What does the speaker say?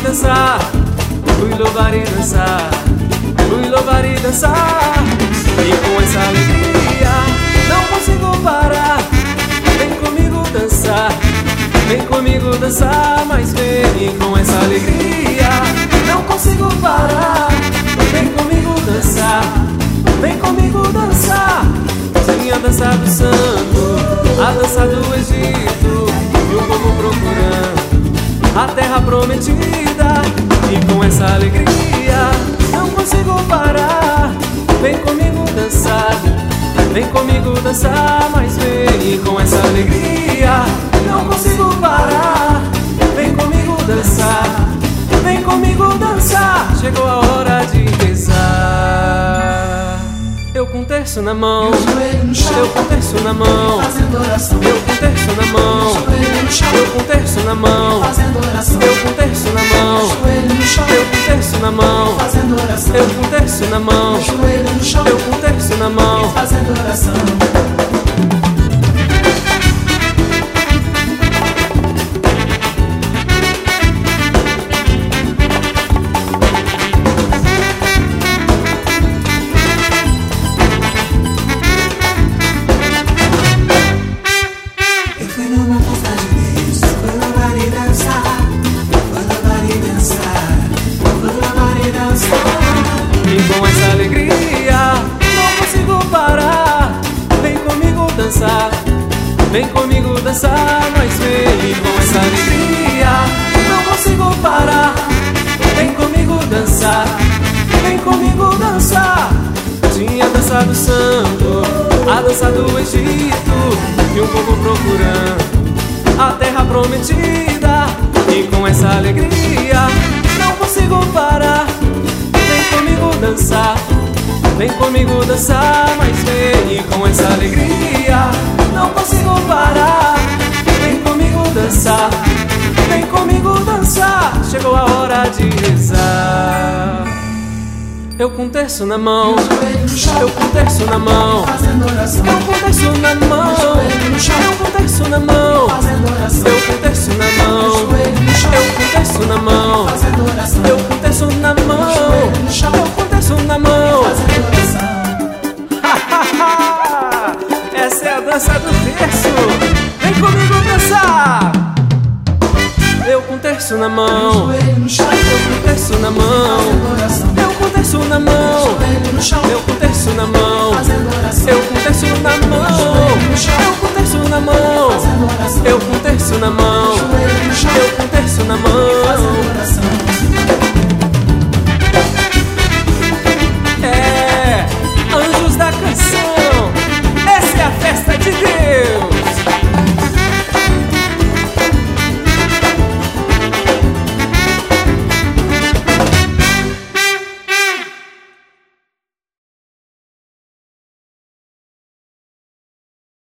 dançar, fui louvar e dançar, fui louvar e dançar. E com essa alegria não consigo parar. Vem comigo dançar, vem comigo dançar, mas vem. E com essa alegria não consigo parar. Vem comigo dançar, vem comigo dançar. Sim, a dança do santo, a dança do Egito, e o povo procurando a terra prometida. E com essa alegria não consigo parar. Vem comigo dançar, vem comigo dançar, mas vem. E com essa alegria não consigo parar. Vem comigo dançar, vem comigo dançar. Chegou a hora de rezar. Eu com terço na mão, eu com terço na mão, eu com terço na mão, eu com terço na mão, eu com terço na mão, eu com terço na mão, eu com terço na mão, eu com terço na mão, fazendo oração. E com essa alegria não consigo parar. Vem comigo dançar, vem comigo dançar, mas vem. E com essa alegria não consigo parar. Vem comigo dançar, vem comigo dançar. Tinha a dança do santo, a dança do Egito, e o povo procurando a terra prometida. E com essa alegria não consigo parar. Vem comigo dançar, vem comigo dançar, mas vem. E com essa alegria não consigo parar. Vem comigo dançar, vem comigo dançar. Chegou a hora de rezar. Eu com terço na mão, eu com terço na mão, eu com terço na mão, eu com terço na mão, eu com terço na mão, eu com terço na mão, eu com terço na mão, eu com terço na mão. Essa é a dança do terço. Vem comigo dançar. Eu com terço na mão, eu com terço na mão, eu com terço na mão, eu com terço na mão, eu